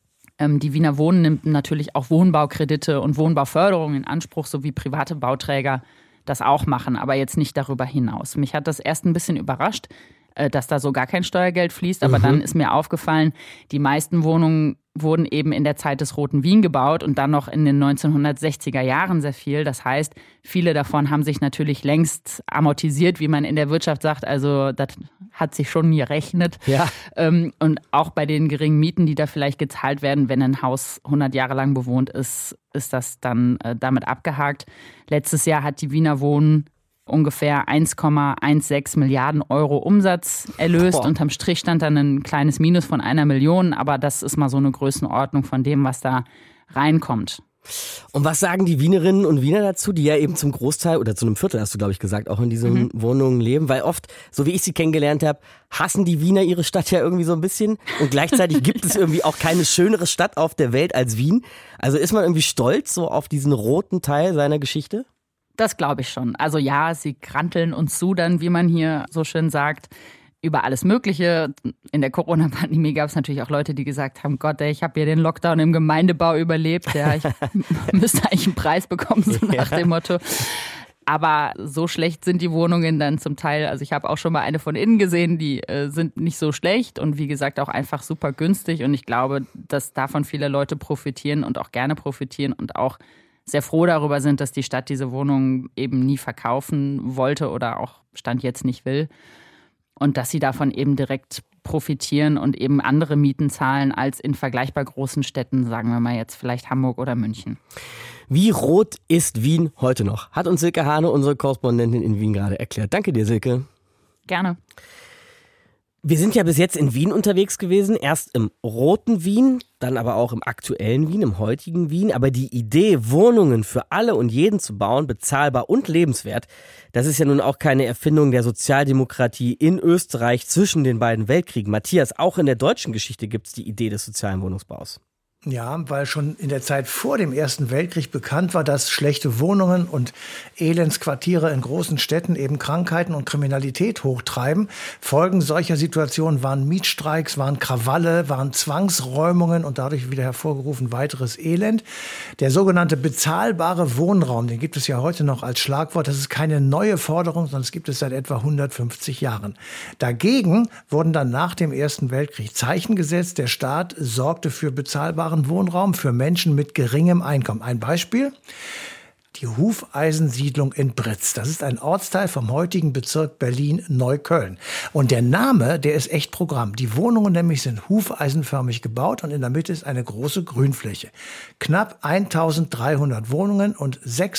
Die Wiener Wohnen nimmt natürlich auch Wohnbaukredite und Wohnbauförderung in Anspruch, so wie private Bauträger das auch machen, aber jetzt nicht darüber hinaus. Mich hat das erst ein bisschen überrascht, dass da so gar kein Steuergeld fließt, aber dann ist mir aufgefallen, die meisten Wohnungen wurden eben in der Zeit des Roten Wien gebaut und dann noch in den 1960er Jahren sehr viel. Das heißt, viele davon haben sich natürlich längst amortisiert, wie man in der Wirtschaft sagt. Also das hat sich schon gerechnet. Ja. Und auch bei den geringen Mieten, die da vielleicht gezahlt werden, wenn ein Haus 100 Jahre lang bewohnt ist, ist das dann damit abgehakt. Letztes Jahr hat die Wiener Wohnen ungefähr 1,16 Milliarden Euro Umsatz erlöst. Unterm Strich stand dann ein kleines Minus von 1 Million, aber das ist mal so eine Größenordnung von dem, was da reinkommt. Und was sagen die Wienerinnen und Wiener dazu, die ja eben zum Großteil oder zu einem Viertel, hast du glaube ich gesagt, auch in diesen Wohnungen leben? Weil oft, so wie ich sie kennengelernt habe, hassen die Wiener ihre Stadt ja irgendwie so ein bisschen und gleichzeitig gibt es irgendwie auch keine schönere Stadt auf der Welt als Wien. Also ist man irgendwie stolz so auf diesen roten Teil seiner Geschichte? Das glaube ich schon. Also ja, sie kranteln uns zu dann, wie man hier so schön sagt, über alles Mögliche. In der Corona-Pandemie gab es natürlich auch Leute, die gesagt haben, Gott, ey, ich habe hier den Lockdown im Gemeindebau überlebt. Ja, ich müsste eigentlich einen Preis bekommen, so nach dem Motto. Aber so schlecht sind die Wohnungen dann zum Teil. Also ich habe auch schon mal eine von innen gesehen, die sind nicht so schlecht und wie gesagt auch einfach super günstig. Und ich glaube, dass davon viele Leute profitieren und auch gerne profitieren und auch sehr froh darüber sind, dass die Stadt diese Wohnungen eben nie verkaufen wollte oder auch Stand jetzt nicht will. Und dass sie davon eben direkt profitieren und eben andere Mieten zahlen als in vergleichbar großen Städten, sagen wir mal jetzt vielleicht Hamburg oder München. Wie rot ist Wien heute noch? Hat uns Silke Hane, unsere Korrespondentin in Wien, gerade erklärt. Danke dir, Silke. Gerne. Wir sind ja bis jetzt in Wien unterwegs gewesen, erst im roten Wien, dann aber auch im aktuellen Wien, im heutigen Wien. Aber die Idee, Wohnungen für alle und jeden zu bauen, bezahlbar und lebenswert, das ist ja nun auch keine Erfindung der Sozialdemokratie in Österreich zwischen den beiden Weltkriegen. Matthias, auch in der deutschen Geschichte gibt es die Idee des sozialen Wohnungsbaus. Ja, weil schon in der Zeit vor dem Ersten Weltkrieg bekannt war, dass schlechte Wohnungen und Elendsquartiere in großen Städten eben Krankheiten und Kriminalität hochtreiben. Folgen solcher Situationen waren Mietstreiks, waren Krawalle, waren Zwangsräumungen und dadurch wieder hervorgerufen weiteres Elend. Der sogenannte bezahlbare Wohnraum, den gibt es ja heute noch als Schlagwort. Das ist keine neue Forderung, sondern es gibt es seit etwa 150 Jahren. Dagegen wurden dann nach dem Ersten Weltkrieg Zeichen gesetzt. Der Staat sorgte für bezahlbaren Wohnraum für Menschen mit geringem Einkommen. Ein Beispiel: die Hufeisensiedlung in Britz. Das ist ein Ortsteil vom heutigen Bezirk Berlin-Neukölln. Und der Name, der ist echt Programm. Die Wohnungen nämlich sind hufeisenförmig gebaut und in der Mitte ist eine große Grünfläche. Knapp 1300 Wohnungen und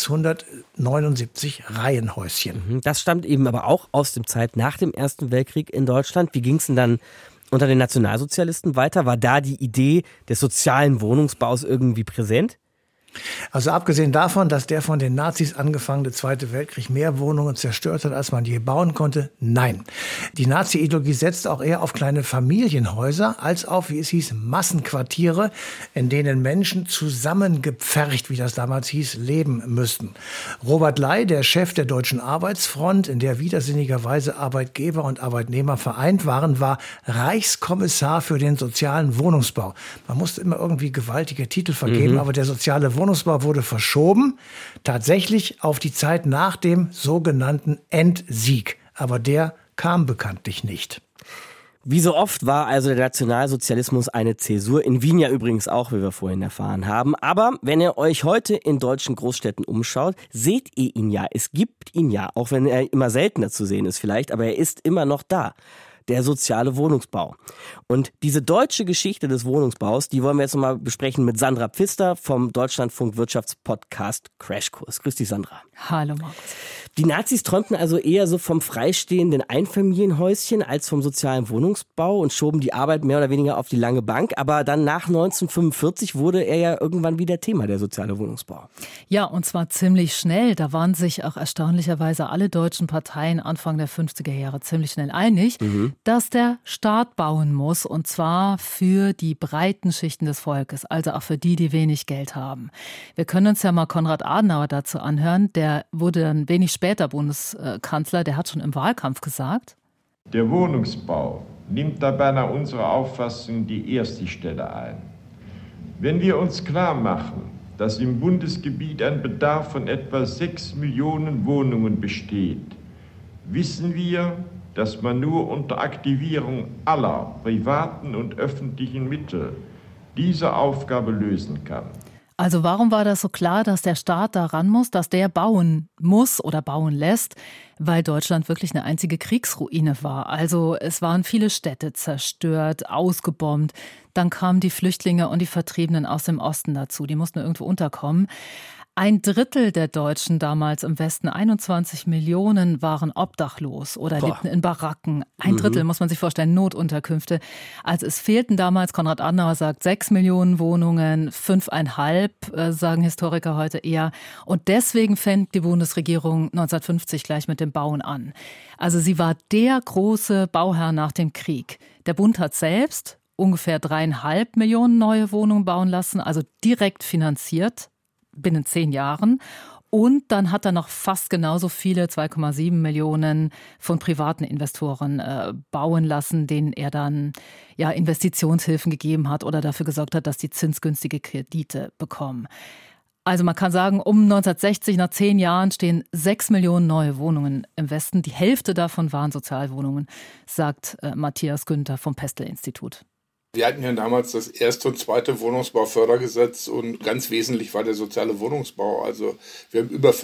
679 Reihenhäuschen. Das stammt eben aber auch aus der Zeit nach dem Ersten Weltkrieg in Deutschland. Wie ging es denn dann unter den Nationalsozialisten weiter? War da die Idee des sozialen Wohnungsbaus irgendwie präsent? Also abgesehen davon, dass der von den Nazis angefangene Zweite Weltkrieg mehr Wohnungen zerstört hat, als man je bauen konnte, nein. Die Nazi-Ideologie setzt auch eher auf kleine Familienhäuser als auf, wie es hieß, Massenquartiere, in denen Menschen zusammengepfercht, wie das damals hieß, leben müssten. Robert Ley, der Chef der Deutschen Arbeitsfront, in der widersinnigerweise Arbeitgeber und Arbeitnehmer vereint waren, war Reichskommissar für den sozialen Wohnungsbau. Man musste immer irgendwie gewaltige Titel vergeben, aber der soziale Wohnungsbau wurde verschoben, tatsächlich auf die Zeit nach dem sogenannten Endsieg. Aber der kam bekanntlich nicht. Wie so oft war also der Nationalsozialismus eine Zäsur. In Wien ja übrigens auch, wie wir vorhin erfahren haben. Aber wenn ihr euch heute in deutschen Großstädten umschaut, seht ihr ihn ja. Es gibt ihn ja, auch wenn er immer seltener zu sehen ist vielleicht, aber er ist immer noch da. der soziale Wohnungsbau. Und diese deutsche Geschichte des Wohnungsbaus, die wollen wir jetzt nochmal besprechen mit Sandra Pfister vom Deutschlandfunk Wirtschaftspodcast Crashkurs. Grüß dich, Sandra. Hallo, Markus. Die Nazis träumten also eher so vom freistehenden Einfamilienhäuschen als vom sozialen Wohnungsbau und schoben die Arbeit mehr oder weniger auf die lange Bank. Aber dann nach 1945 wurde er ja irgendwann wieder Thema, der soziale Wohnungsbau. Ja, und zwar ziemlich schnell. Da waren sich auch erstaunlicherweise alle deutschen Parteien Anfang der 50er Jahre ziemlich schnell einig, dass der Staat bauen muss. Und zwar für die breiten Schichten des Volkes, also auch für die, die wenig Geld haben. Wir können uns ja mal Konrad Adenauer dazu anhören. Der wurde dann wenig später Bundeskanzler, der hat schon im Wahlkampf gesagt: Der Wohnungsbau nimmt dabei nach unserer Auffassung die erste Stelle ein. Wenn wir uns klar machen, dass im Bundesgebiet ein Bedarf von etwa 6 Millionen Wohnungen besteht, wissen wir, dass man nur unter Aktivierung aller privaten und öffentlichen Mittel diese Aufgabe lösen kann. Also warum war das so klar, dass der Staat da ran muss, dass der bauen muss oder bauen lässt? Weil Deutschland wirklich eine einzige Kriegsruine war. Also es waren viele Städte zerstört, ausgebombt. Dann kamen die Flüchtlinge und die Vertriebenen aus dem Osten dazu. Die mussten irgendwo unterkommen. 1/3 der Deutschen damals im Westen, 21 Millionen, waren obdachlos oder lebten in Baracken. 1/3 muss man sich vorstellen, Notunterkünfte. Also es fehlten damals, Konrad Adenauer sagt, 6 Millionen Wohnungen, 5,5, sagen Historiker heute eher. Und deswegen fängt die Bundesregierung 1950 gleich mit dem Bauen an. Also sie war der große Bauherr nach dem Krieg. Der Bund hat selbst ungefähr 3,5 Millionen neue Wohnungen bauen lassen, also direkt finanziert. Binnen 10 Jahren. Und dann hat er noch fast genauso viele, 2,7 Millionen von privaten Investoren bauen lassen, denen er dann Investitionshilfen gegeben hat oder dafür gesorgt hat, dass die zinsgünstige Kredite bekommen. Also man kann sagen, um 1960, nach 10 Jahren, stehen 6 Millionen neue Wohnungen im Westen. Die Hälfte davon waren Sozialwohnungen, sagt Matthias Günther vom Pestel-Institut. Wir hatten ja damals das erste und zweite Wohnungsbaufördergesetz und ganz wesentlich war der soziale Wohnungsbau. Also wir haben über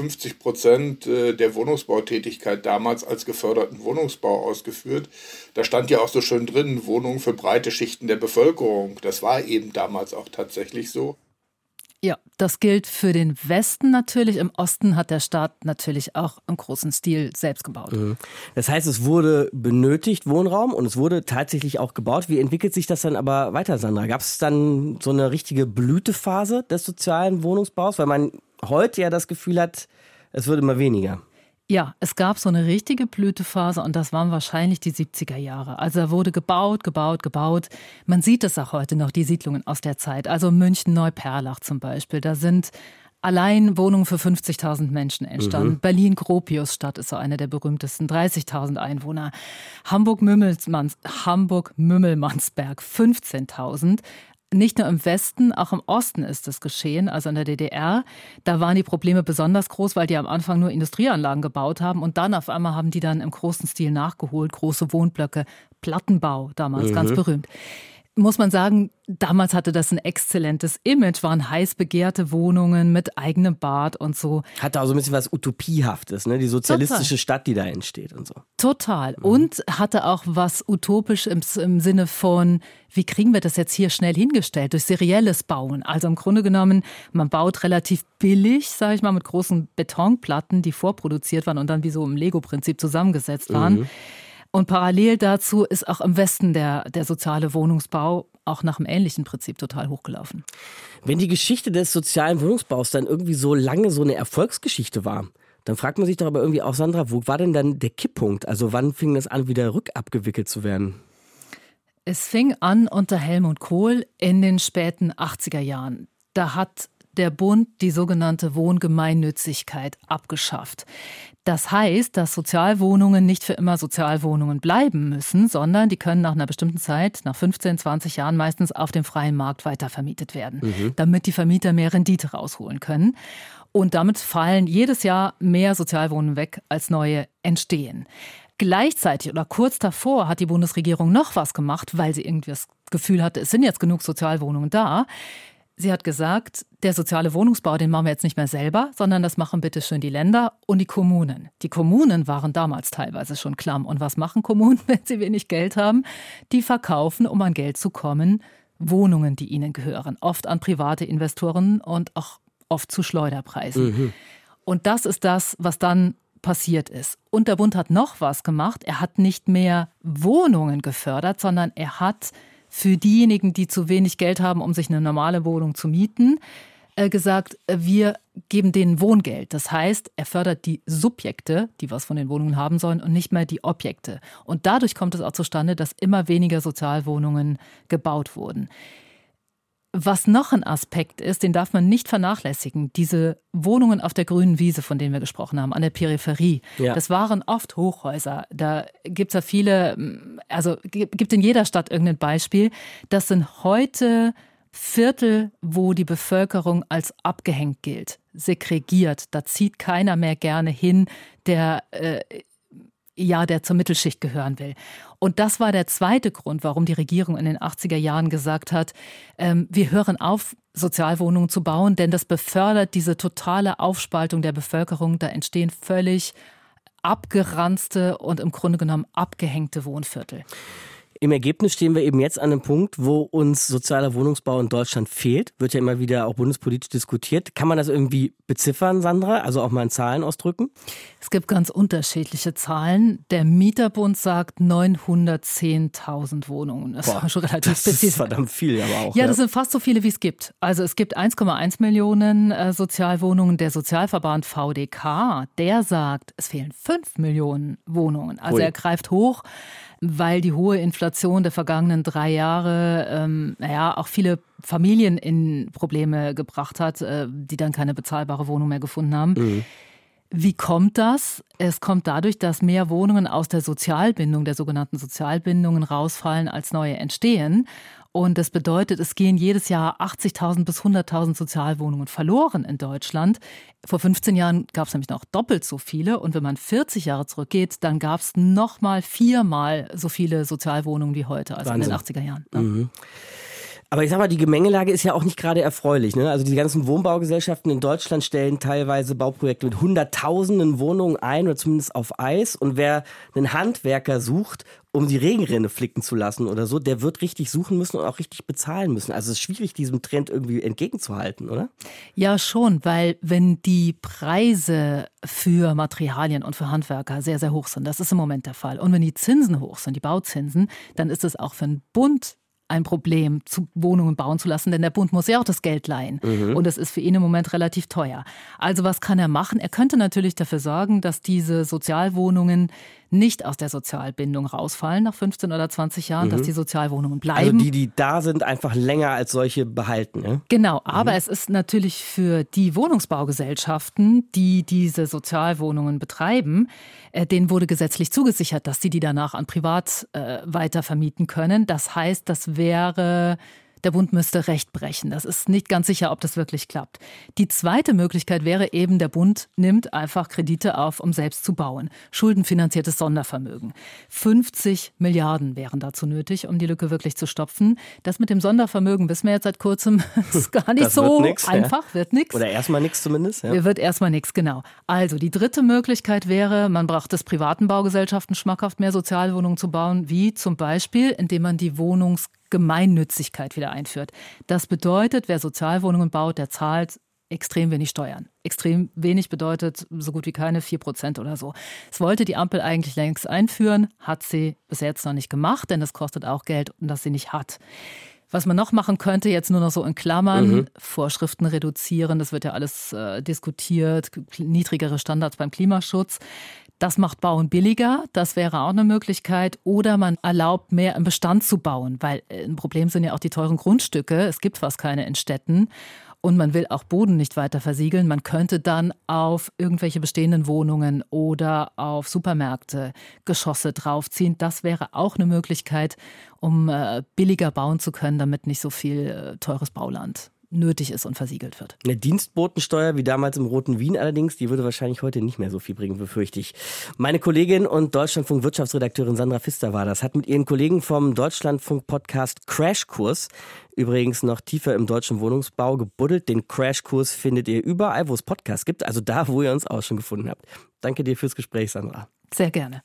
50% der Wohnungsbautätigkeit damals als geförderten Wohnungsbau ausgeführt. Da stand ja auch so schön drin, Wohnungen für breite Schichten der Bevölkerung. Das war eben damals auch tatsächlich so. Ja, das gilt für den Westen natürlich. Im Osten hat der Staat natürlich auch im großen Stil selbst gebaut. Das heißt, es wurde benötigt, Wohnraum, und es wurde tatsächlich auch gebaut. Wie entwickelt sich das dann aber weiter, Sandra? Gab es dann so eine richtige Blütephase des sozialen Wohnungsbaus? Weil man heute ja das Gefühl hat, es wird immer weniger. Ja, es gab so eine richtige Blütephase und das waren wahrscheinlich die 70er Jahre. Also da wurde gebaut. Man sieht es auch heute noch, die Siedlungen aus der Zeit. Also München-Neuperlach zum Beispiel. Da sind allein Wohnungen für 50.000 Menschen entstanden. Berlin-Gropiusstadt ist so eine der berühmtesten, 30.000 Einwohner. Hamburg-Mümmelmannsberg, 15.000. Nicht nur im Westen, auch im Osten ist das geschehen, also in der DDR. Da waren die Probleme besonders groß, weil die am Anfang nur Industrieanlagen gebaut haben und dann auf einmal haben die dann im großen Stil nachgeholt, große Wohnblöcke, Plattenbau damals, ganz berühmt. Muss man sagen, damals hatte das ein exzellentes Image, waren heiß begehrte Wohnungen mit eigenem Bad und so. Hatte auch so ein bisschen was Utopiehaftes, ne? Die sozialistische Stadt, die da entsteht und so. Total. Und hatte auch was utopisch im Sinne von, wie kriegen wir das jetzt hier schnell hingestellt? Durch serielles Bauen. Also im Grunde genommen, man baut relativ billig, sage ich mal, mit großen Betonplatten, die vorproduziert waren und dann wie so im Lego-Prinzip zusammengesetzt waren. Und parallel dazu ist auch im Westen der soziale Wohnungsbau auch nach einem ähnlichen Prinzip total hochgelaufen. Wenn die Geschichte des sozialen Wohnungsbaus dann irgendwie so lange so eine Erfolgsgeschichte war, dann fragt man sich doch aber irgendwie auch, Sandra, wo war denn dann der Kipppunkt? Also wann fing das an, wieder rückabgewickelt zu werden? Es fing an unter Helmut Kohl in den späten 80er Jahren. Da hat der Bund die sogenannte Wohngemeinnützigkeit abgeschafft. Das heißt, dass Sozialwohnungen nicht für immer Sozialwohnungen bleiben müssen, sondern die können nach einer bestimmten Zeit, nach 15, 20 Jahren meistens auf dem freien Markt weitervermietet werden, damit die Vermieter mehr Rendite rausholen können. Und damit fallen jedes Jahr mehr Sozialwohnungen weg, als neue entstehen. Gleichzeitig oder kurz davor hat die Bundesregierung noch was gemacht, weil sie irgendwie das Gefühl hatte, es sind jetzt genug Sozialwohnungen da. Sie hat gesagt, der soziale Wohnungsbau, den machen wir jetzt nicht mehr selber, sondern das machen bitte schön die Länder und die Kommunen. Die Kommunen waren damals teilweise schon klamm. Und was machen Kommunen, wenn sie wenig Geld haben? Die verkaufen, um an Geld zu kommen, Wohnungen, die ihnen gehören. Oft an private Investoren und auch oft zu Schleuderpreisen. Und das ist das, was dann passiert ist. Und der Bund hat noch was gemacht. Er hat nicht mehr Wohnungen gefördert, sondern er hat für diejenigen, die zu wenig Geld haben, um sich eine normale Wohnung zu mieten, gesagt, wir geben denen Wohngeld. Das heißt, er fördert die Subjekte, die was von den Wohnungen haben sollen, und nicht mehr die Objekte. Und dadurch kommt es auch zustande, dass immer weniger Sozialwohnungen gebaut wurden. Was noch ein Aspekt ist, den darf man nicht vernachlässigen, diese Wohnungen auf der grünen Wiese, von denen wir gesprochen haben, an der Peripherie, das waren oft Hochhäuser. Da gibt es ja viele, also gibt in jeder Stadt irgendein Beispiel. Das sind heute Viertel, wo die Bevölkerung als abgehängt gilt, segregiert. Da zieht keiner mehr gerne hin, der zur Mittelschicht gehören will. Und das war der zweite Grund, warum die Regierung in den 80er Jahren gesagt hat, wir hören auf, Sozialwohnungen zu bauen, denn das befördert diese totale Aufspaltung der Bevölkerung. Da entstehen völlig abgeranzte und im Grunde genommen abgehängte Wohnviertel. Im Ergebnis stehen wir eben jetzt an einem Punkt, wo uns sozialer Wohnungsbau in Deutschland fehlt. Wird ja immer wieder auch bundespolitisch diskutiert. Kann man das irgendwie beziffern, Sandra? Also auch mal in Zahlen ausdrücken? Es gibt ganz unterschiedliche Zahlen. Der Mieterbund sagt 910.000 Wohnungen. Das ist schon relativ spezifisch. Das ist verdammt viel, aber auch. Ja, das sind fast so viele, wie es gibt. Also es gibt 1,1 Millionen Sozialwohnungen. Der Sozialverband VDK, der sagt, es fehlen 5 Millionen Wohnungen. Also er greift hoch, weil die hohe Inflation der vergangenen 3 Jahre auch viele Familien in Probleme gebracht hat, die dann keine bezahlbare Wohnung mehr gefunden haben. Wie kommt das? Es kommt dadurch, dass mehr Wohnungen aus der Sozialbindung, der sogenannten Sozialbindungen, rausfallen, als neue entstehen. Und das bedeutet, es gehen jedes Jahr 80.000 bis 100.000 Sozialwohnungen verloren in Deutschland. Vor 15 Jahren gab es nämlich noch doppelt so viele. Und wenn man 40 Jahre zurückgeht, dann gab es noch mal 4-mal so viele Sozialwohnungen wie heute, also Wahnsinn. In den 80er Jahren. Ja. Aber ich sag mal, die Gemengelage ist ja auch nicht gerade erfreulich, ne? Also die ganzen Wohnbaugesellschaften in Deutschland stellen teilweise Bauprojekte mit Hunderttausenden Wohnungen ein oder zumindest auf Eis. Und wer einen Handwerker sucht, um die Regenrinne flicken zu lassen oder so, der wird richtig suchen müssen und auch richtig bezahlen müssen. Also es ist schwierig, diesem Trend irgendwie entgegenzuhalten, oder? Ja, schon, weil wenn die Preise für Materialien und für Handwerker sehr, sehr hoch sind, das ist im Moment der Fall. Und wenn die Zinsen hoch sind, die Bauzinsen, dann ist es auch für den Bund ein Problem, Wohnungen bauen zu lassen, denn der Bund muss ja auch das Geld leihen. Und das ist für ihn im Moment relativ teuer. Also was kann er machen? Er könnte natürlich dafür sorgen, dass diese Sozialwohnungen nicht aus der Sozialbindung rausfallen nach 15 oder 20 Jahren, dass die Sozialwohnungen bleiben. Also die da sind, einfach länger als solche behalten. Ja? Genau, aber es ist natürlich für die Wohnungsbaugesellschaften, die diese Sozialwohnungen betreiben, denen wurde gesetzlich zugesichert, dass sie die danach an Privat weiter vermieten können. Das heißt, der Bund müsste Recht brechen. Das ist nicht ganz sicher, ob das wirklich klappt. Die zweite Möglichkeit wäre eben, der Bund nimmt einfach Kredite auf, um selbst zu bauen. Schuldenfinanziertes Sondervermögen. 50 Milliarden wären dazu nötig, um die Lücke wirklich zu stopfen. Das mit dem Sondervermögen wissen wir jetzt seit kurzem, ist gar nicht so einfach, wird nichts. Oder erstmal nichts zumindest. Ja. Wird erstmal nichts, genau. Also die dritte Möglichkeit wäre, man braucht es privaten Baugesellschaften schmackhaft, mehr Sozialwohnungen zu bauen, wie zum Beispiel, indem man die Wohnungsgemeinnützigkeit wieder einführt. Das bedeutet, wer Sozialwohnungen baut, der zahlt extrem wenig Steuern. Extrem wenig bedeutet so gut wie keine 4% oder so. Das wollte die Ampel eigentlich längst einführen, hat sie bis jetzt noch nicht gemacht, denn das kostet auch Geld, das sie nicht hat. Was man noch machen könnte, jetzt nur noch so in Klammern, Vorschriften reduzieren, das wird ja alles diskutiert, niedrigere Standards beim Klimaschutz. Das macht Bauen billiger, das wäre auch eine Möglichkeit. Oder man erlaubt mehr im Bestand zu bauen, weil ein Problem sind ja auch die teuren Grundstücke. Es gibt fast keine in Städten. Und man will auch Boden nicht weiter versiegeln. Man könnte dann auf irgendwelche bestehenden Wohnungen oder auf Supermärkte Geschosse draufziehen. Das wäre auch eine Möglichkeit, um billiger bauen zu können, damit nicht so viel teures Bauland nötig ist und versiegelt wird. Eine Dienstbotensteuer wie damals im Roten Wien allerdings, die würde wahrscheinlich heute nicht mehr so viel bringen, befürchte ich. Meine Kollegin und Deutschlandfunk-Wirtschaftsredakteurin Sandra Pfister war das, hat mit ihren Kollegen vom Deutschlandfunk-Podcast Crashkurs, übrigens noch tiefer im deutschen Wohnungsbau, gebuddelt. Den Crashkurs findet ihr überall, wo es Podcasts gibt, also da, wo ihr uns auch schon gefunden habt. Danke dir fürs Gespräch, Sandra. Sehr gerne.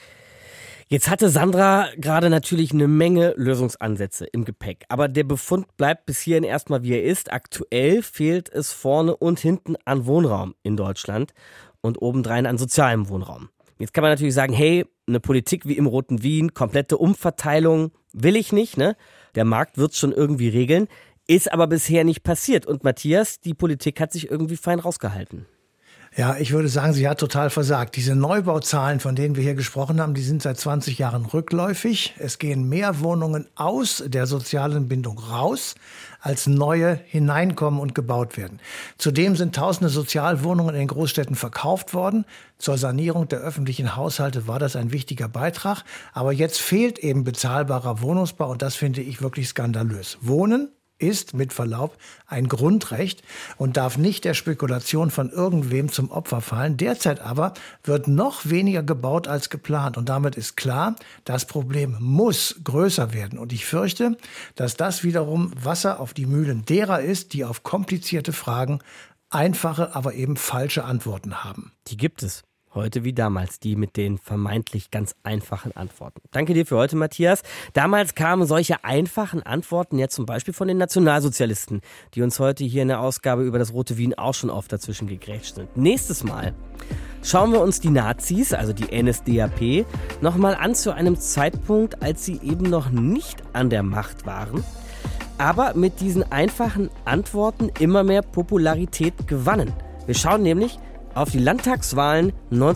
Jetzt hatte Sandra gerade natürlich eine Menge Lösungsansätze im Gepäck. Aber der Befund bleibt bis hierhin erstmal wie er ist. Aktuell fehlt es vorne und hinten an Wohnraum in Deutschland und obendrein an sozialem Wohnraum. Jetzt kann man natürlich sagen, hey, eine Politik wie im Roten Wien, komplette Umverteilung will ich nicht, ne? Der Markt wird's schon irgendwie regeln. Ist aber bisher nicht passiert. Und Matthias, die Politik hat sich irgendwie fein rausgehalten. Ja, ich würde sagen, sie hat total versagt. Diese Neubauzahlen, von denen wir hier gesprochen haben, die sind seit 20 Jahren rückläufig. Es gehen mehr Wohnungen aus der sozialen Bindung raus, als neue hineinkommen und gebaut werden. Zudem sind tausende Sozialwohnungen in den Großstädten verkauft worden. Zur Sanierung der öffentlichen Haushalte war das ein wichtiger Beitrag. Aber jetzt fehlt eben bezahlbarer Wohnungsbau und das finde ich wirklich skandalös. Wohnen ist mit Verlaub ein Grundrecht und darf nicht der Spekulation von irgendwem zum Opfer fallen. Derzeit aber wird noch weniger gebaut als geplant und damit ist klar, das Problem muss größer werden. Und ich fürchte, dass das wiederum Wasser auf die Mühlen derer ist, die auf komplizierte Fragen einfache, aber eben falsche Antworten haben. Die gibt es. Heute wie damals, die mit den vermeintlich ganz einfachen Antworten. Danke dir für heute, Matthias. Damals kamen solche einfachen Antworten ja zum Beispiel von den Nationalsozialisten, die uns heute hier in der Ausgabe über das Rote Wien auch schon oft dazwischen gegrätscht sind. Nächstes Mal schauen wir uns die Nazis, also die NSDAP, nochmal an zu einem Zeitpunkt, als sie eben noch nicht an der Macht waren, aber mit diesen einfachen Antworten immer mehr Popularität gewannen. Wir schauen nämlich auf die Landtagswahlen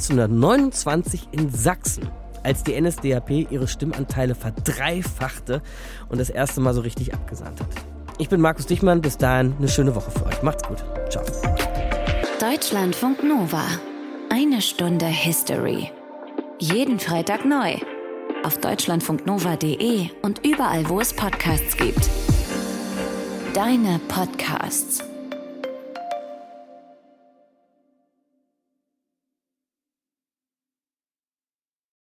1929 in Sachsen, als die NSDAP ihre Stimmanteile verdreifachte und das erste Mal so richtig abgesandt hat. Ich bin Markus Dichmann, bis dahin eine schöne Woche für euch. Macht's gut. Ciao. Deutschlandfunk Nova. Eine Stunde History. Jeden Freitag neu. Auf deutschlandfunknova.de und überall, wo es Podcasts gibt. Deine Podcasts.